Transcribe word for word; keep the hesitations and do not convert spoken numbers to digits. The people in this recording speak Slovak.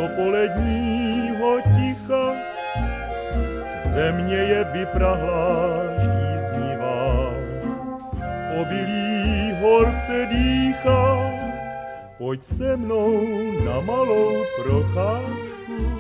poledního ticha, země je vyprahlá, žíznivá, obilí horce dýchá, pojď se mnou na malou procházku.